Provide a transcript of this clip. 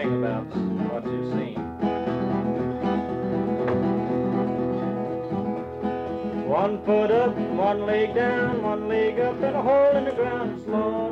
sing about what you've seen. One foot up, one leg down, one leg up, and a hole in the ground. Slow